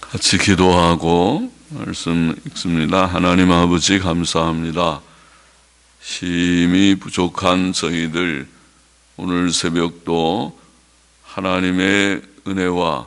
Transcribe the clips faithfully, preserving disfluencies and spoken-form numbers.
같이 기도하고 말씀 읽습니다. 하나님 아버지 감사합니다. 힘이 부족한 저희들 오늘 새벽도 하나님의 은혜와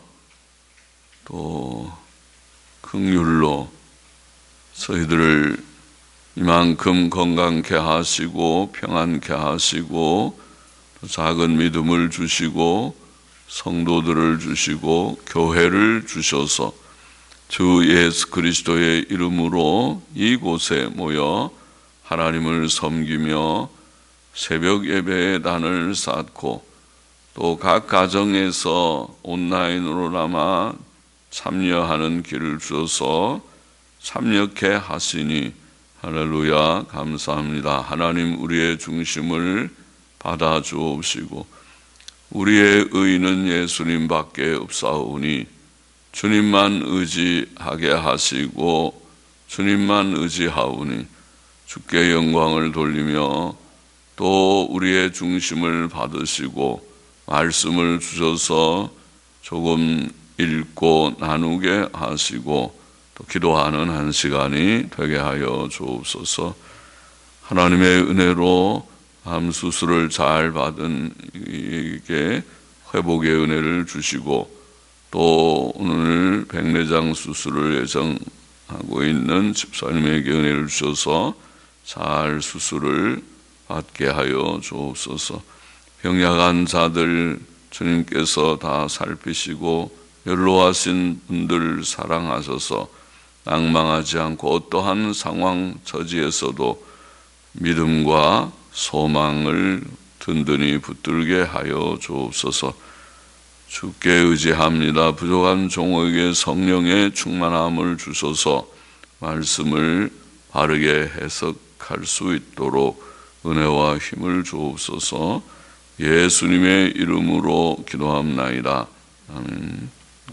또 긍휼로 저희들을 이만큼 건강케 하시고 평안케 하시고 또 작은 믿음을 주시고 성도들을 주시고 교회를 주셔서 주 예수 그리스도의 이름으로 이곳에 모여 하나님을 섬기며 새벽 예배의 단을 쌓고 또 각 가정에서 온라인으로나마 참여하는 길을 주셔서 참여케 하시니 할렐루야 감사합니다. 하나님 우리의 중심을 받아 주옵시고 우리의 의인은 예수님밖에 없사오니 주님만 의지하게 하시고 주님만 의지하오니 주께 영광을 돌리며 또 우리의 중심을 받으시고 말씀을 주셔서 조금 읽고 나누게 하시고 또 기도하는 한 시간이 되게 하여 주옵소서. 하나님의 은혜로 암 수술을 잘 받은 이에게 회복의 은혜를 주시고 또 오늘 백내장 수술을 예정하고 있는 집사님에게 은혜를 주셔서 잘 수술을 받게 하여 주옵소서. 병약한 자들 주님께서 다 살피시고 연로하신 분들 사랑하셔서 낭망하지 않고 어떠한 상황 처지에서도 믿음과 소망을 든든히 붙들게 하여 주옵소서. 주께 의지합니다. 부족한 종에게 성령의 충만함을 주셔서 말씀을 바르게 해석할 수 있도록 은혜와 힘을 주옵소서. 예수님의 이름으로 기도합나이다. 아멘.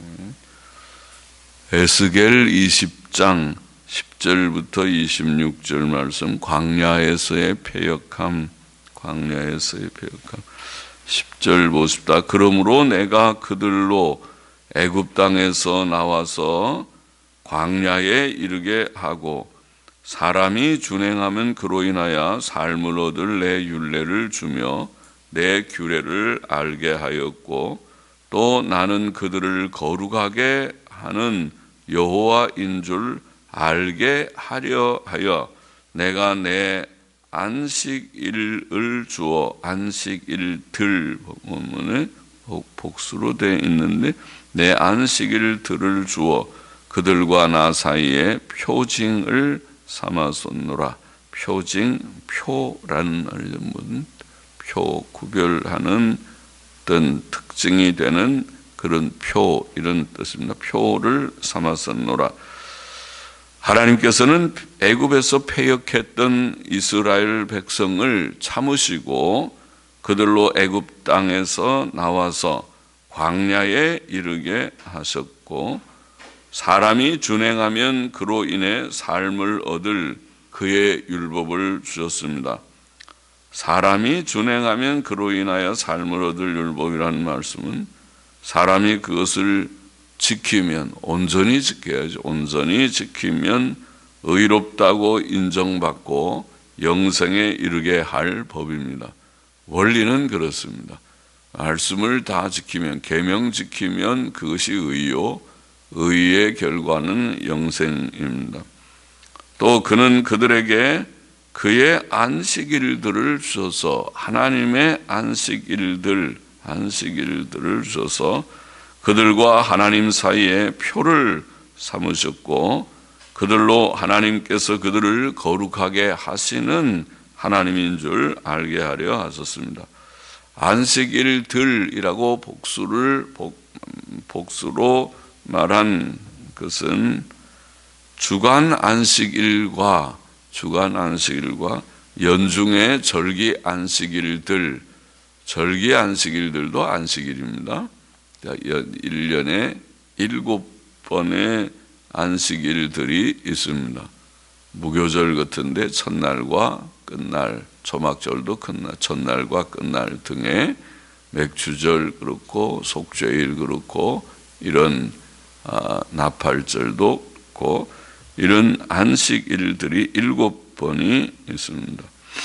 에스겔 이십 장 십 절부터 이십육 절 말씀, 광야에서의 패역함, 광야에서의 패역함. 십 절 보십시다. 그러므로 내가 그들로 애굽 땅에서 나와서 광야에 이르게 하고 사람이 준행하면 그로 인하여 삶을 얻을 내 율례를 주며 내 규례를 알게 하였고 또 나는 그들을 거룩하게 하는 여호와인 줄 알게 하려 하여 내가 내 안식일을 주어, 안식일들 보면 복수로 되어 있는데 내 안식일들을 주어 그들과 나 사이에 표징을 삼았었노라. 표징, 표라는 말은 표, 구별하는 어떤 특징이 되는 그런 표, 이런 뜻입니다. 표를 삼았었노라. 하나님께서는 애굽에서 패역했던 이스라엘 백성을 참으시고 그들로 애굽 땅에서 나와서 광야에 이르게 하셨고 사람이 준행하면 그로 인해 삶을 얻을 그의 율법을 주셨습니다. 사람이 준행하면 그로 인하여 삶을 얻을 율법이라는 말씀은 사람이 그것을 지키면, 온전히 지켜야죠. 온전히 지키면 의롭다고 인정받고 영생에 이르게 할 법입니다. 원리는 그렇습니다. 말씀을 다 지키면, 계명 지키면 그것이 의요, 의의 결과는 영생입니다. 또 그는 그들에게 그의 안식일들을 주셔서 하나님의 안식일들, 안식일들을 주셔서 그들과 하나님 사이에 표를 삼으셨고 그들로 하나님께서 그들을 거룩하게 하시는 하나님인 줄 알게 하려 하셨습니다. 안식일들이라고 복수를 복, 복수로 말한 것은 주간 안식일과 주간 안식일과 연중의 절기 안식일들, 절기 안식일들도 안식일입니다. 일 년에 일곱 번의 안식일들이 있습니다. 무교절 같은데 첫날과 끝날, 초막절도 끝날, 첫날과 끝날 등의 맥주절 그렇고 속죄일 그렇고 이런 아, 나팔절도 없고 이런 안식일들이 일곱 번이 있습니다.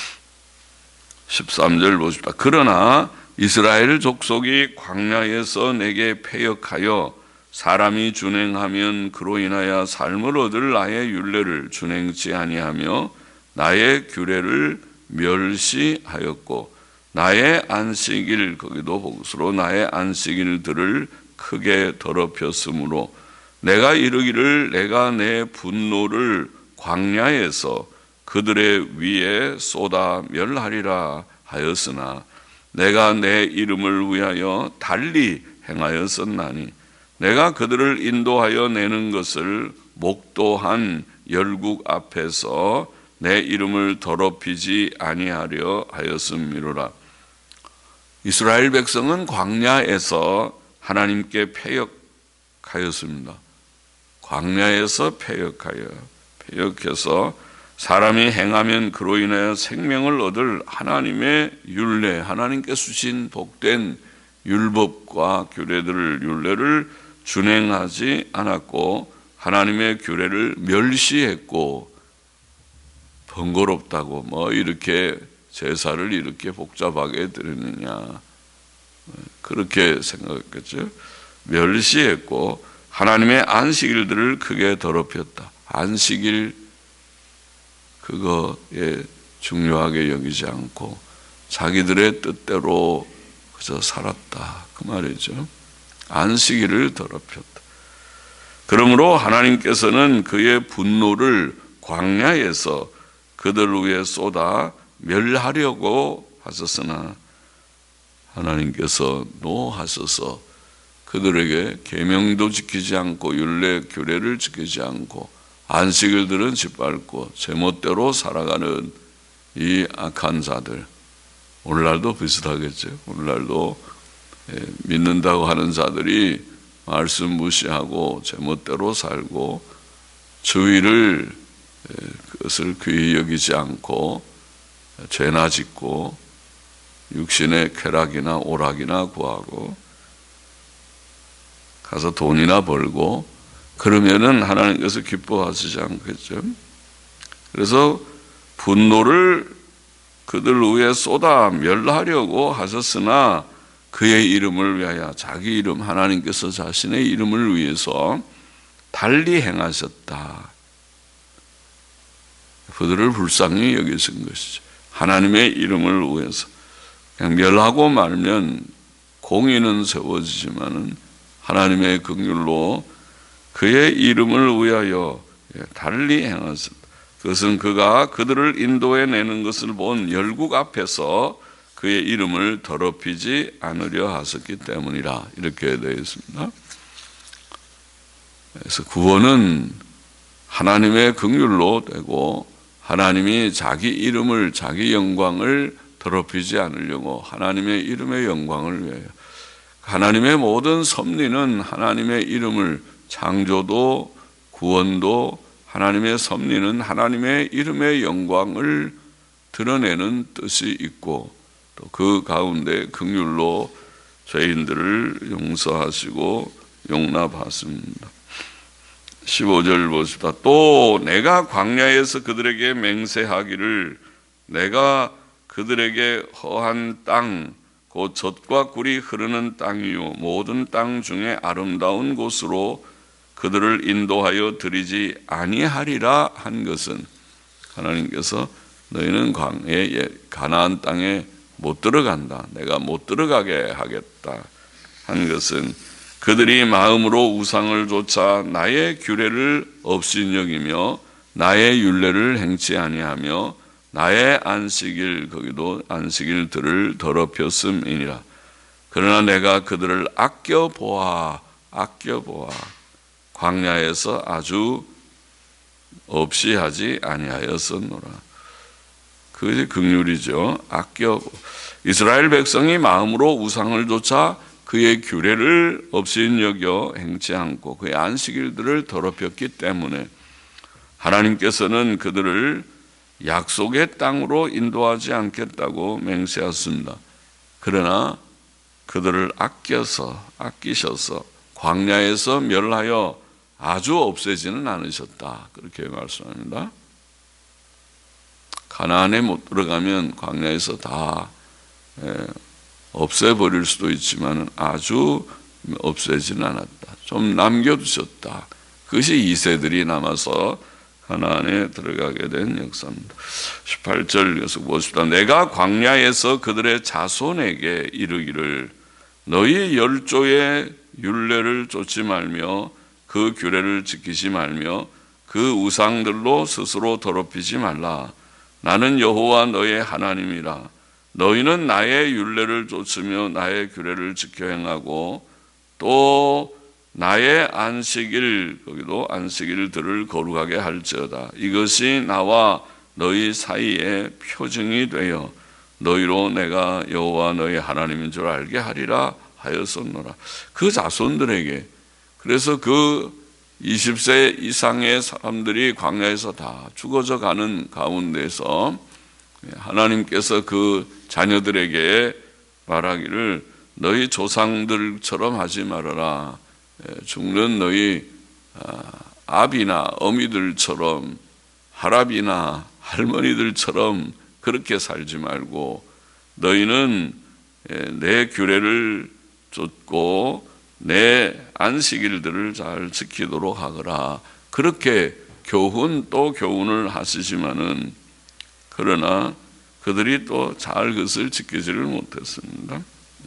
십삼 절 보십시다. 그러나 이스라엘 족속이 광야에서 내게 패역하여 사람이 준행하면 그로 인하여 삶을 얻을 나의 율례를 준행치 아니하며 나의 규례를 멸시하였고 나의 안식일, 거기도 복수로 나의 안식일들을 크게 더럽혔으므로 내가 이르기를 내가 내 분노를 광야에서 그들의 위에 쏟아 멸하리라 하였으나 내가 내 이름을 위하여 달리 행하였었나니 내가 그들을 인도하여 내는 것을 목도한 열국 앞에서 내 이름을 더럽히지 아니하려 하였음이로라. 이스라엘 백성은 광야에서 하나님께 패역하였습니다. 광야에서 패역하여 패역해서 사람이 행하면 그로 인하여 생명을 얻을 하나님의 율례, 하나님께 주신 복된 율법과 규례들을 율례를 준행하지 않았고 하나님의 규례를 멸시했고 번거롭다고 뭐 이렇게 제사를 이렇게 복잡하게 드리느냐 그렇게 생각했겠죠. 멸시했고 하나님의 안식일들을 크게 더럽혔다. 안식일 그거에 중요하게 여기지 않고 자기들의 뜻대로 그저 살았다 그 말이죠. 안식일을 더럽혔다. 그러므로 하나님께서는 그의 분노를 광야에서 그들 위에 쏟아 멸하려고 하셨으나 하나님께서 노하셔서 그들에게 계명도 지키지 않고 율례 규례를 지키지 않고 안식일들은 짓밟고 제멋대로 살아가는 이 악한 자들, 오늘날도 비슷하겠죠. 오늘날도 믿는다고 하는 자들이 말씀 무시하고 제멋대로 살고 주의를 그것을 귀히 여기지 않고 죄나 짓고 육신의 쾌락이나 오락이나 구하고 가서 돈이나 벌고 그러면은 하나님께서 기뻐하시지 않겠죠. 그래서 분노를 그들 위에 쏟아 멸하려고 하셨으나 그의 이름을 위하여 자기 이름 하나님께서 자신의 이름을 위해서 달리 행하셨다. 그들을 불쌍히 여기신 것이죠. 하나님의 이름을 위해서 그냥 멸하고 말면 공의는 세워지지만은 하나님의 긍휼로 그의 이름을 위하여 달리 행하셨다. 그것은 그가 그들을 인도해 내는 것을 본 열국 앞에서 그의 이름을 더럽히지 않으려 하셨기 때문이라 이렇게 되어 있습니다. 그래서 구원은 하나님의 긍휼로 되고 하나님이 자기 이름을 자기 영광을 더럽히지 않으려고 하나님의 이름의 영광을 위하여 하나님의 모든 섭리는 하나님의 이름을 창조도 구원도 하나님의 섭리는 하나님의 이름의 영광을 드러내는 뜻이 있고 또 그 가운데 긍휼로 죄인들을 용서하시고 용납하십니다. 십오 절 보십시다. 또 내가 광야에서 그들에게 맹세하기를 내가 그들에게 허한 땅 곧 젖과 꿀이 흐르는 땅이요 모든 땅 중에 아름다운 곳으로 그들을 인도하여 드리지 아니하리라 한 것은 하나님께서 너희는 광야에 가나안 땅에 못 들어간다. 내가 못 들어가게 하겠다 한 것은 그들이 마음으로 우상을 좇아 나의 규례를 없인 여기며 나의 율례를 행치 아니하며 나의 안식일 거기도 안식일들을 더럽혔음이니라. 그러나 내가 그들을 아껴 보아 아껴 보아 광야에서 아주 없이 하지 아니하였었노라. 그것이 긍휼이죠. 아껴 이스라엘 백성이 마음으로 우상을 좇아 그의 규례를 없인 여겨 행치 않고 그의 안식일들을 더럽혔기 때문에 하나님께서는 그들을 약속의 땅으로 인도하지 않겠다고 맹세하셨습니다. 그러나 그들을 아껴서 아끼셔서 광야에서 멸하여 아주 없애지는 않으셨다. 그렇게 말씀합니다. 가나안에 못 들어가면 광야에서 다 없애버릴 수도 있지만 아주 없애지는 않았다. 좀 남겨두셨다. 그것이 이 세들이 남아서 가나안에 들어가게 된 역사입니다. 십팔 절 계속 보십시다. 내가 광야에서 그들의 자손에게 이르기를 너희 열조의 율례를 쫓지 말며 그 규례를 지키지 말며 그 우상들로 스스로 더럽히지 말라. 나는 여호와 너의 하나님이라. 너희는 나의 율례를 쫓으며 나의 규례를 지켜 행하고 또 나의 안식일, 거기도 안식일들을 거룩하게 할지어다. 이것이 나와 너희 사이의 표징이 되어 너희로 내가 여호와 너희 하나님인 줄 알게 하리라 하였었노라. 그 자손들에게, 그래서 그 이십 세 이상의 사람들이 광야에서 다 죽어져 가는 가운데서 하나님께서 그 자녀들에게 말하기를 너희 조상들처럼 하지 말아라. 죽는 너희 아비나 어미들처럼, 할아비나 할머니들처럼 그렇게 살지 말고 너희는 내 규례를 쫓고 내 안식일들을 잘 지키도록 하거라. 그렇게 교훈 또 교훈을 하시지만은 그러나 그들이 또 잘 그것을 지키지를 못했습니다.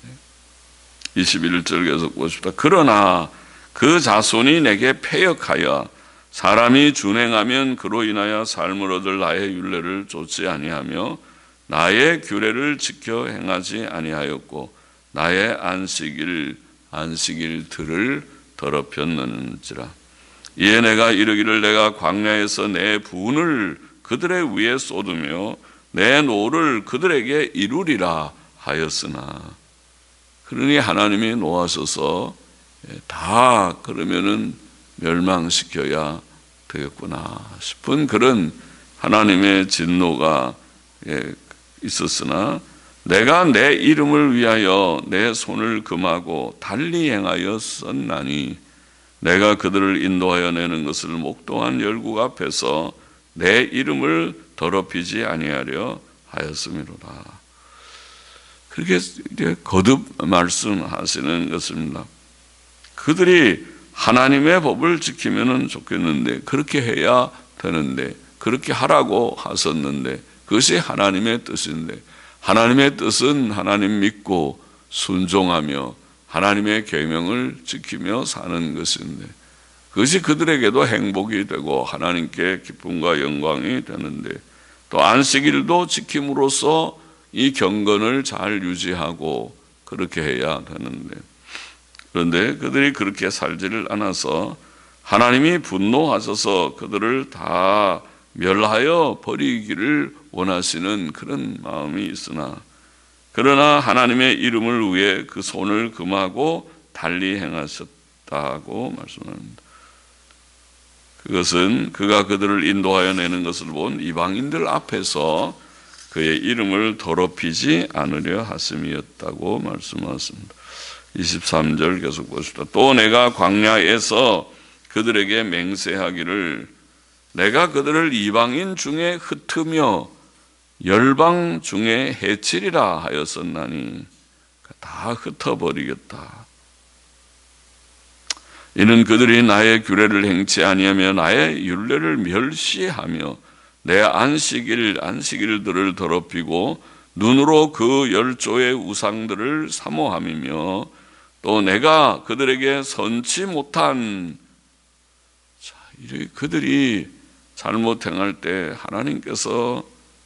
이십일 절 계속 보십시다. 그러나 그 자손이 내게 패역하여 사람이 준행하면 그로 인하여 삶을 얻을 나의 율례를 쫓지 아니하며 나의 규례를 지켜 행하지 아니하였고 나의 안식일 안식일들을 더럽혔는지라. 이에 내가 이르기를 내가 광야에서 내 분을 그들의 위에 쏟으며 내 노를 그들에게 이루리라 하였으나, 그러니 하나님이 노하셔서 다 그러면은 멸망시켜야 되겠구나 싶은 그런 하나님의 진노가 있었으나 내가 내 이름을 위하여 내 손을 금하고 달리 행하여 썼나니 내가 그들을 인도하여 내는 것을 목동한 열국 앞에서 내 이름을 더럽히지 아니하려 하였음이로다. 그렇게 거듭 말씀하시는 것입니다. 그들이 하나님의 법을 지키면 좋겠는데, 그렇게 해야 되는데, 그렇게 하라고 하셨는데, 그것이 하나님의 뜻인데, 하나님의 뜻은 하나님 믿고 순종하며 하나님의 계명을 지키며 사는 것인데, 그것이 그들에게도 행복이 되고 하나님께 기쁨과 영광이 되는데, 또 안식일도 지킴으로써 이 경건을 잘 유지하고 그렇게 해야 되는데, 그런데 그들이 그렇게 살지를 않아서 하나님이 분노하셔서 그들을 다 멸하여 버리기를 원하시는 그런 마음이 있으나, 그러나 하나님의 이름을 위해 그 손을 금하고 달리 행하셨다고 말씀합니다. 그것은 그가 그들을 인도하여 내는 것을 본 이방인들 앞에서 그의 이름을 더럽히지 않으려 하심이었다고 말씀하셨습니다. 이십삼 절 계속 보십시다. 또 내가 광야에서 그들에게 맹세하기를 내가 그들을 이방인 중에 흩으며 열방 중에 해치리라 하였었나니 다 흩어버리겠다. 이는 그들이 나의 규례를 행치 아니하며 나의 율례를 멸시하며 내 안식일 안식일들을 더럽히고 눈으로 그 열조의 우상들을 사모함이며 또 내가 그들에게 선치 못한, 자, 그들이 잘못 행할 때 하나님께서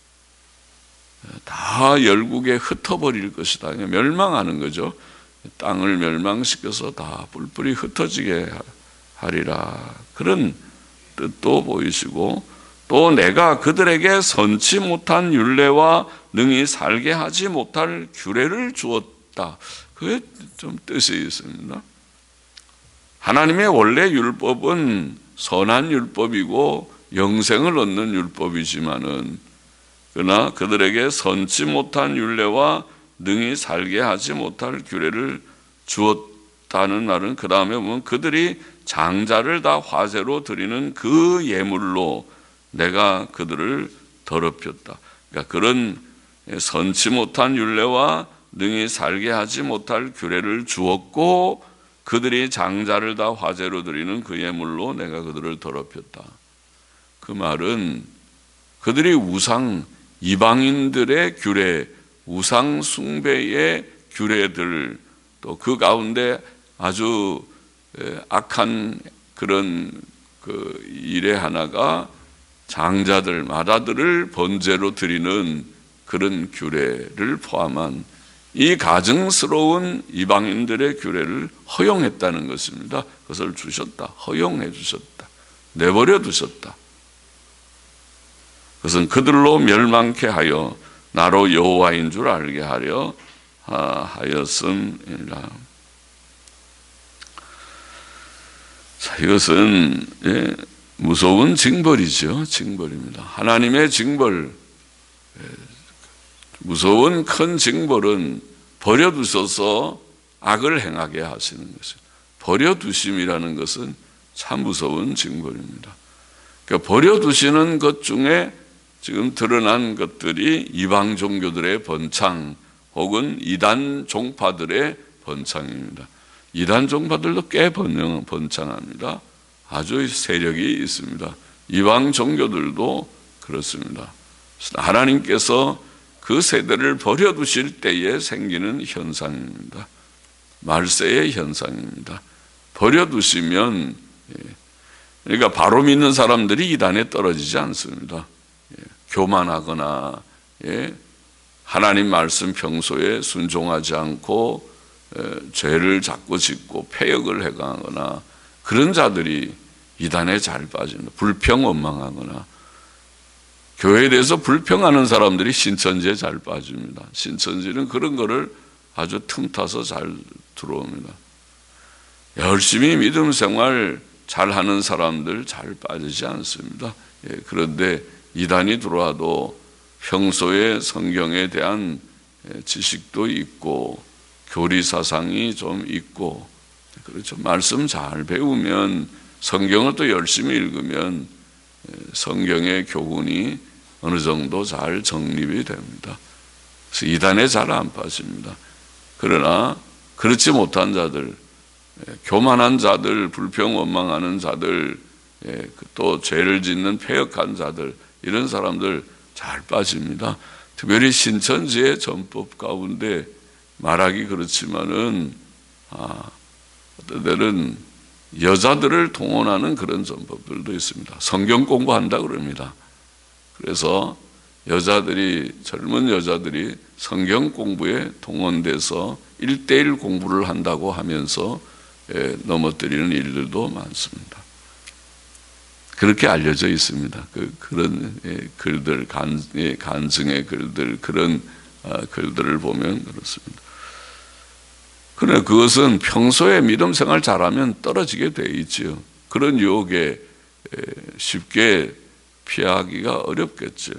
다 열국에 흩어버릴 것이다. 멸망하는 거죠. 땅을 멸망시켜서 다 뿔뿔이 흩어지게 하리라. 그런 뜻도 보이시고, 또 내가 그들에게 선치 못한 율례와 능히 살게 하지 못할 규례를 주었다. 그게 좀 뜻이 있습니다. 하나님의 원래 율법은 선한 율법이고 영생을 얻는 율법이지만은, 그러나 그들에게 선치 못한 율례와 능히 살게 하지 못할 규례를 주었다는 말은 그 다음에 보면 그들이 장자를 다 화제로 드리는 그 예물로 내가 그들을 더럽혔다. 그러니까 그런 선치 못한 율례와 능히 살게 하지 못할 규례를 주었고 그들이 장자를 다 화제로 드리는 그 예물로 내가 그들을 더럽혔다. 그 말은 그들이 우상, 이방인들의 규례, 우상 숭배의 규례들, 또 그 가운데 아주 악한 그런 그 일의 하나가 장자들, 마다들을 번제로 드리는 그런 규례를 포함한 이 가증스러운 이방인들의 규례를 허용했다는 것입니다. 그것을 주셨다. 허용해 주셨다. 내버려 두셨다. 그것은 그들로 멸망케 하여 나로 여호와인 줄 알게 하려 하였음이라. 자, 이것은 예, 무서운 징벌이죠. 징벌입니다. 하나님의 징벌, 예, 무서운 큰 징벌은 버려두셔서 악을 행하게 하시는 것이에요. 버려두심이라는 것은 참 무서운 징벌입니다. 그러니까 버려두시는 것 중에 지금 드러난 것들이 이방 종교들의 번창 혹은 이단 종파들의 번창입니다. 이단 종파들도 꽤 번창합니다. 아주 세력이 있습니다. 이방 종교들도 그렇습니다. 하나님께서 그 세대를 버려두실 때에 생기는 현상입니다. 말세의 현상입니다. 버려두시면, 그러니까 바로 믿는 사람들이 이단에 떨어지지 않습니다. 교만하거나 하나님 말씀 평소에 순종하지 않고 죄를 자꾸 짓고 패역을 행하거나 그런 자들이 이단에 잘 빠집니다. 불평 원망하거나 교회에 대해서 불평하는 사람들이 신천지에 잘 빠집니다. 신천지는 그런 거를 아주 틈타서 잘 들어옵니다. 열심히 믿음 생활 잘하는 사람들 잘 빠지지 않습니다. 예, 그런데 이단이 들어와도 평소에 성경에 대한 지식도 있고 교리 사상이 좀 있고, 그렇죠. 말씀 잘 배우면, 성경을 또 열심히 읽으면 성경의 교훈이 어느 정도 잘 정립이 됩니다. 그래서 이단에 잘 안 빠집니다. 그러나 그렇지 못한 자들, 교만한 자들, 불평 원망하는 자들, 또 죄를 짓는 패역한 자들, 이런 사람들 잘 빠집니다. 특별히 신천지의 전법 가운데 말하기 그렇지만은 아, 어떤 때는 여자들을 동원하는 그런 전법들도 있습니다. 성경 공부한다 그럽니다. 그래서 여자들이, 젊은 여자들이 성경 공부에 동원돼서 일대일 공부를 한다고 하면서 예, 넘어뜨리는 일들도 많습니다. 그렇게 알려져 있습니다. 그, 그런 예, 글들, 간, 예, 간증의 글들, 그런 아, 글들을 보면 그렇습니다. 그러나 그것은 평소에 믿음 생활 잘하면 떨어지게 돼 있지요. 그런 유혹에 쉽게 피하기가 어렵겠죠.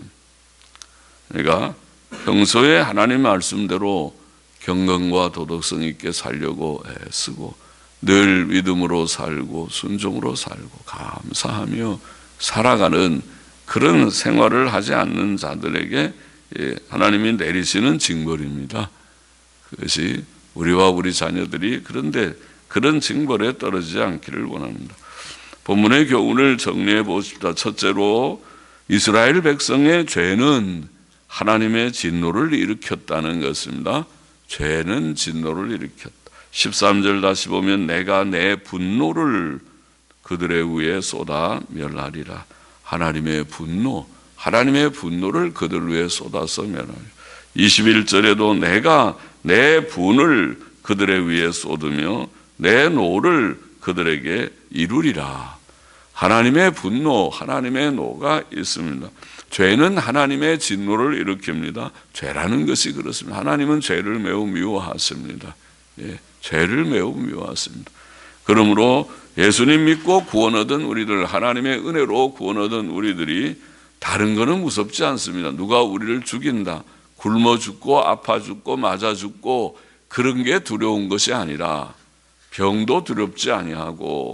그러니까 평소에 하나님 말씀대로 경건과 도덕성 있게 살려고 애쓰고 늘 믿음으로 살고 순종으로 살고 감사하며 살아가는 그런 생활을 하지 않는 자들에게 하나님이 내리시는 징벌입니다. 그것이 우리와 우리 자녀들이 그런데 그런 징벌에 떨어지지 않기를 원합니다. 본문의 교훈을 정리해 보십시다. 첫째로 이스라엘 백성의 죄는 하나님의 진노를 일으켰다는 것입니다. 죄는 진노를 일으켰다. 십삼 절 다시 보면 내가 내 분노를 그들의 위에 쏟아 멸하리라. 하나님의 분노, 하나님의 분노를 그들 위에 쏟아서 멸하리라. 이십일 절에도 내가 내 분을 그들의 위에 쏟으며 내 노를 그들에게 이루리라. 하나님의 분노, 하나님의 노가 있습니다. 죄는 하나님의 진노를 일으킵니다. 죄라는 것이 그렇습니다. 하나님은 죄를 매우 미워하십니다. 예, 죄를 매우 미워하십니다. 그러므로 예수님 믿고 구원 얻은 우리들, 하나님의 은혜로 구원 얻은 우리들이 다른 거는 무섭지 않습니다. 누가 우리를 죽인다, 굶어 죽고 아파 죽고 맞아 죽고 그런 게 두려운 것이 아니라 병도 두렵지 아니하고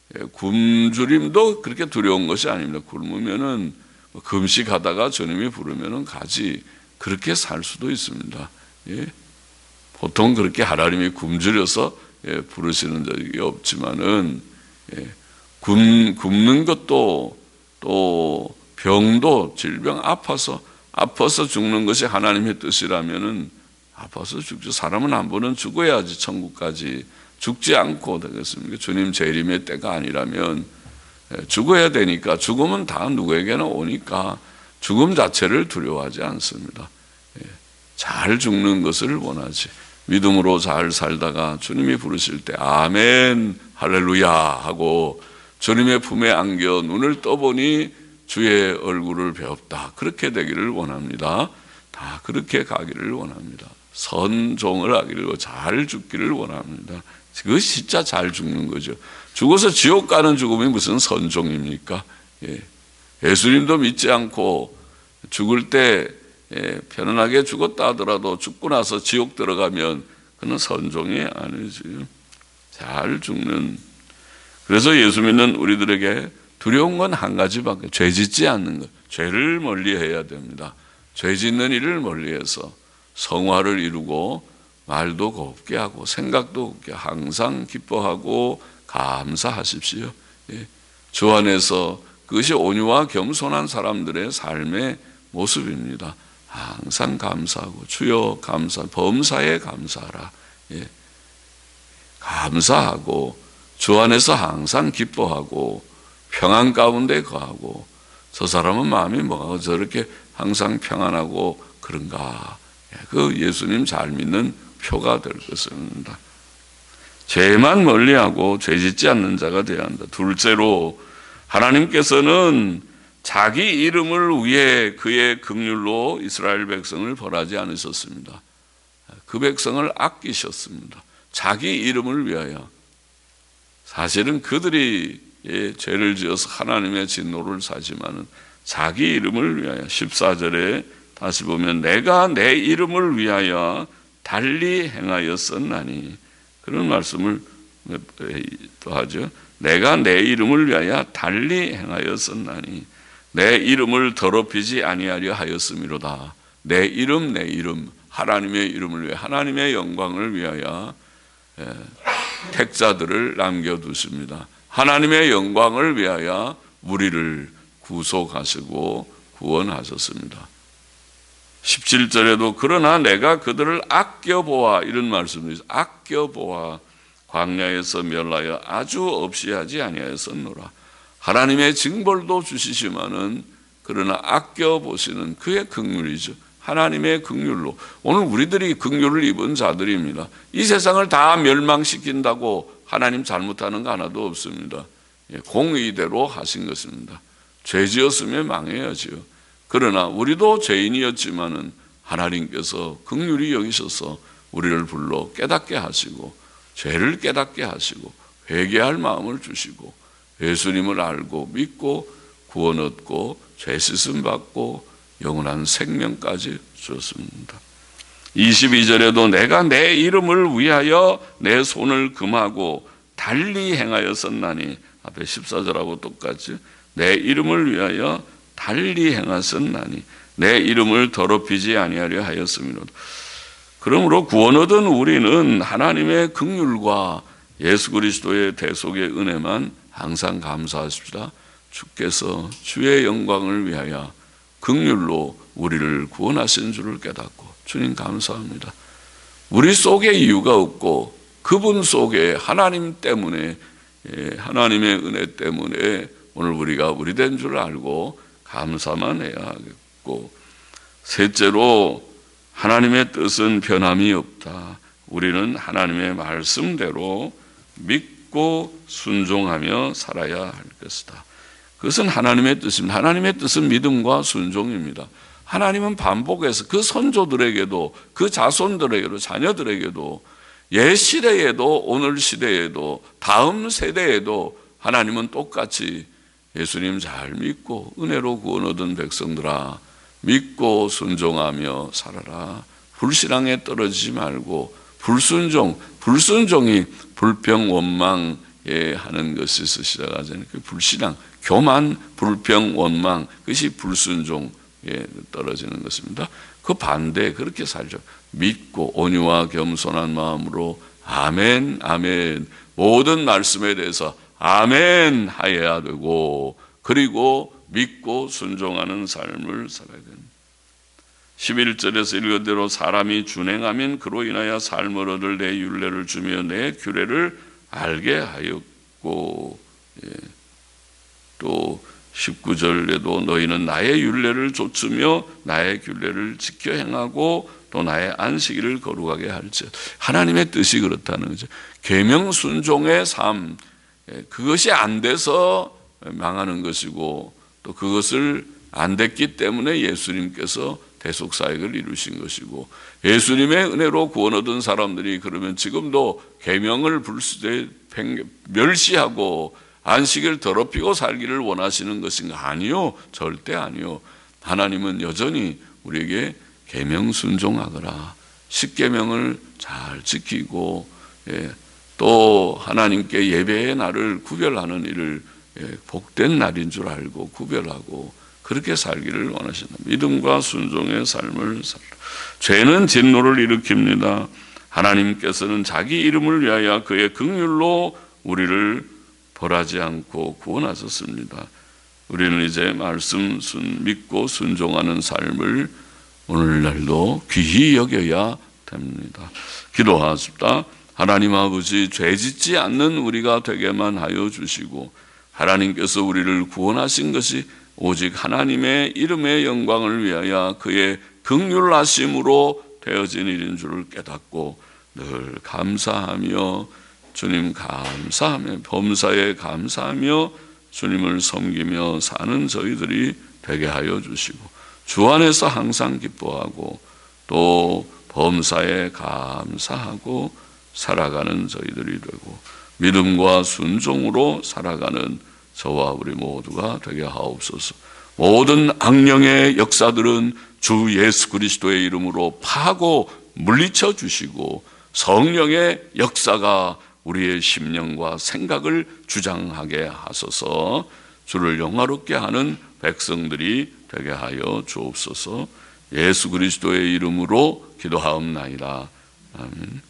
굶주림도 그렇게 두려운 것이 아닙니다. 굶으면은 금식하다가 주님이 부르면은 가지, 그렇게 살 수도 있습니다. 예. 보통 그렇게 하나님이 굶주려서 예, 부르시는 적이 없지만은 예, 굶, 굶는 것도 또 병도 질병 아파서 아파서 죽는 것이 하나님의 뜻이라면은 아파서 죽죠. 사람은 한 번은 죽어야지 천국까지. 죽지 않고 되겠습니까? 주님 재림의 때가 아니라면 죽어야 되니까, 죽음은 다 누구에게나 오니까 죽음 자체를 두려워하지 않습니다. 잘 죽는 것을 원하지. 믿음으로 잘 살다가 주님이 부르실 때 아멘 할렐루야 하고 주님의 품에 안겨 눈을 떠보니 주의 얼굴을 배웠다. 그렇게 되기를 원합니다. 다 그렇게 가기를 원합니다. 선종을 하기를, 잘 죽기를 원합니다. 그것이 진짜 잘 죽는 거죠. 죽어서 지옥 가는 죽음이 무슨 선종입니까? 예. 예수님도 믿지 않고 죽을 때 예, 편안하게 죽었다 하더라도 죽고 나서 지옥 들어가면 그는 선종이 아니지. 잘 죽는. 그래서 예수 믿는 우리들에게 두려운 건 한 가지밖에, 죄 짓지 않는 것. 죄를 멀리해야 됩니다. 죄 짓는 일을 멀리해서 성화를 이루고 말도 곱게 하고 생각도 곱게 항상 기뻐하고 감사하십시오. 예. 주 안에서 그것이 온유와 겸손한 사람들의 삶의 모습입니다. 항상 감사하고 주여 감사, 범사에 감사하라. 예. 감사하고 주 안에서 항상 기뻐하고 평안 가운데 거하고, 저 사람은 마음이 뭐가 저렇게 항상 평안하고 그런가. 그 예수님 잘 믿는 표가 될 것입니다. 죄만 멀리하고 죄 짓지 않는 자가 되어야 한다. 둘째로 하나님께서는 자기 이름을 위해 그의 긍휼로 이스라엘 백성을 벌하지 않으셨습니다. 그 백성을 아끼셨습니다. 자기 이름을 위하여. 사실은 그들이 예, 죄를 지어서 하나님의 진노를 사지만은 자기 이름을 위하여, 십사 절에 다시 보면 내가 내 이름을 위하여 달리 행하였었나니, 그런 말씀을 또 하죠. 내가 내 이름을 위하여 달리 행하였었나니 내 이름을 더럽히지 아니하려 하였음이로다. 내 이름 내 이름 하나님의 이름을 위해, 하나님의 영광을 위하여 택자들을 남겨두십니다. 하나님의 영광을 위하여 우리를 구속하시고 구원하셨습니다. 십칠 절에도 그러나 내가 그들을 아껴보아, 이런 말씀이 있어요. 아껴보아 광야에서 멸하여 아주 없이 하지 아니하였었노라. 하나님의 징벌도 주시지만은 그러나 아껴보시는 그의 긍휼이죠. 하나님의 긍휼로. 오늘 우리들이 긍휼을 입은 자들입니다. 이 세상을 다 멸망시킨다고 하나님 잘못하는 거 하나도 없습니다. 공의대로 하신 것입니다. 죄 지었으면 망해야지요. 그러나 우리도 죄인이었지만은 하나님께서 긍휼히 여기셔서 우리를 불러 깨닫게 하시고 죄를 깨닫게 하시고 회개할 마음을 주시고 예수님을 알고 믿고 구원 얻고 죄 씻음 받고 영원한 생명까지 주었습니다. 이십이 절에도 내가 내 이름을 위하여 내 손을 금하고 달리 행하였었나니, 앞에 십사 절하고 똑같이 내 이름을 위하여 달리 행하였었나니 내 이름을 더럽히지 아니하려 하였음이로다. 그러므로 구원 얻은 우리는 하나님의 긍휼과 예수 그리스도의 대속의 은혜만 항상 감사하십시다. 주께서 주의 영광을 위하여 긍휼로 우리를 구원하신 줄을 깨닫고 주님 감사합니다. 우리 속에 이유가 없고 그분 속에 하나님 때문에, 하나님의 은혜 때문에 오늘 우리가 우리 된 줄 알고 감사만 해야 하겠고, 셋째로 하나님의 뜻은 변함이 없다. 우리는 하나님의 말씀대로 믿고 순종하며 살아야 할 것이다. 그것은 하나님의 뜻입니다. 하나님의 뜻은 믿음과 순종입니다. 하나님은 반복해서 그 선조들에게도, 그 자손들에게도, 자녀들에게도, 옛 시대에도 오늘 시대에도 다음 세대에도 하나님은 똑같이 예수님 잘 믿고 은혜로 구원 얻은 백성들아 믿고 순종하며 살아라. 불신앙에 떨어지지 말고 불순종, 불순종이 불평, 원망, 하는 것에서 시작하잖아요. 그 불신앙, 교만, 불평, 원망, 그것이 불순종에 떨어지는 것입니다. 그 반대 그렇게 살죠. 믿고 온유와 겸손한 마음으로 아멘, 아멘, 모든 말씀에 대해서 아멘 하여야 되고, 그리고 믿고 순종하는 삶을 살아야 됩니다. 십일 절에서 읽은 대로 사람이 준행하면 그로 인하여 삶을 얻을 내 율례를 주며 내 규례를 알게 하였고, 예. 또 십구 절에도 너희는 나의 율례를 좇으며 나의 규례를 지켜 행하고 또 나의 안식일을 거룩하게 할지. 하나님의 뜻이 그렇다는 거죠. 계명 순종의 삶, 예. 그것이 안 돼서 망하는 것이고, 또 그것을 안 됐기 때문에 예수님께서 대속사역을 이루신 것이고, 예수님의 은혜로 구원 얻은 사람들이 그러면 지금도 계명을 불수제 멸시하고 안식을 더럽히고 살기를 원하시는 것인가? 아니요, 절대 아니요. 하나님은 여전히 우리에게 계명 순종하거라, 십계명을 잘 지키고, 예, 또 하나님께 예배의 날을 구별하는 일을, 예, 복된 날인 줄 알고 구별하고 그렇게 살기를 원하신다. 믿음과 순종의 삶을 살라. 죄는 진노를 일으킵니다. 하나님께서는 자기 이름을 위하여 그의 긍휼로 우리를 벌하지 않고 구원하셨습니다. 우리는 이제 말씀 순 믿고 순종하는 삶을 오늘날도 귀히 여겨야 됩니다. 기도하십시다. 하나님 아버지, 죄짓지 않는 우리가 되게만 하여 주시고, 하나님께서 우리를 구원하신 것이 오직 하나님의 이름의 영광을 위하여 그의 긍휼하심으로 되어진 일인 줄을 깨닫고 늘 감사하며, 주님 감사하며, 범사에 감사하며 주님을 섬기며 사는 저희들이 되게 하여 주시고, 주 안에서 항상 기뻐하고 또 범사에 감사하고 살아가는 저희들이 되고, 믿음과 순종으로 살아가는 저와 우리 모두가 되게 하옵소서. 모든 악령의 역사들은 주 예수 그리스도의 이름으로 파하고 물리쳐 주시고, 성령의 역사가 우리의 심령과 생각을 주장하게 하소서. 주를 영화롭게 하는 백성들이 되게 하여 주옵소서. 예수 그리스도의 이름으로 기도하옵나이다. 아멘.